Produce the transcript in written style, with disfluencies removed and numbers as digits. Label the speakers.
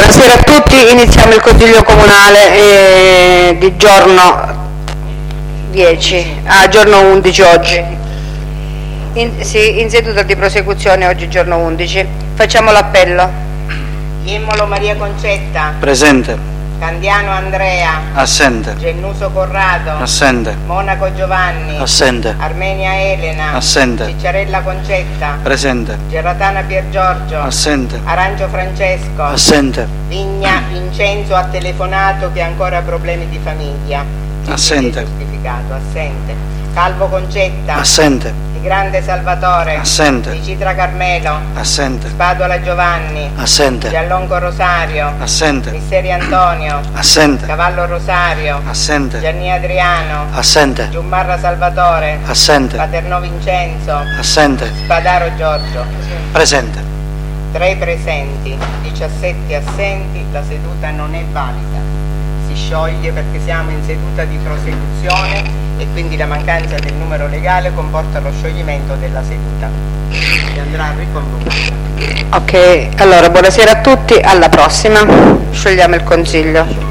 Speaker 1: Buonasera a tutti, iniziamo il Consiglio Comunale di giorno 10, giorno 11 oggi. In seduta di prosecuzione oggi giorno 11. Facciamo l'appello.
Speaker 2: Iemmolo Maria Concetta.
Speaker 3: Presente.
Speaker 2: Candiano Andrea.
Speaker 3: Assente.
Speaker 2: Gennuso Corrado.
Speaker 3: Assente.
Speaker 2: Monaco Giovanni.
Speaker 3: Assente.
Speaker 2: Armenia Elena.
Speaker 3: Assente.
Speaker 2: Cicciarella Concetta.
Speaker 3: Presente.
Speaker 2: Gerratana Pier Giorgio.
Speaker 3: Assente.
Speaker 2: Arancio Francesco.
Speaker 3: Assente.
Speaker 2: Vigna Vincenzo ha telefonato che ha ancora problemi di famiglia.
Speaker 3: Assente.
Speaker 2: Giustificato. Assente. Calvo Concetta.
Speaker 3: Assente.
Speaker 2: Di Grande Salvatore.
Speaker 3: Assente.
Speaker 2: Di Citra Carmelo.
Speaker 3: Assente.
Speaker 2: Spadola Giovanni.
Speaker 3: Assente.
Speaker 2: Giallonco Rosario.
Speaker 3: Assente.
Speaker 2: Misseri Antonio.
Speaker 3: Assente.
Speaker 2: Cavallo Rosario.
Speaker 3: Assente.
Speaker 2: Gianni Adriano.
Speaker 3: Assente.
Speaker 2: Giummarra Salvatore.
Speaker 3: Assente.
Speaker 2: Paternò Vincenzo.
Speaker 3: Assente.
Speaker 2: Spadaro Giorgio.
Speaker 3: Presente.
Speaker 2: 3 presenti, 17 assenti, la seduta non è valida. Si scioglie perché siamo in seduta di prosecuzione e quindi la mancanza del numero legale comporta lo scioglimento della seduta. Si andrà a ricondurre.
Speaker 1: Ok, allora buonasera a tutti, alla prossima. Sciogliamo il Consiglio.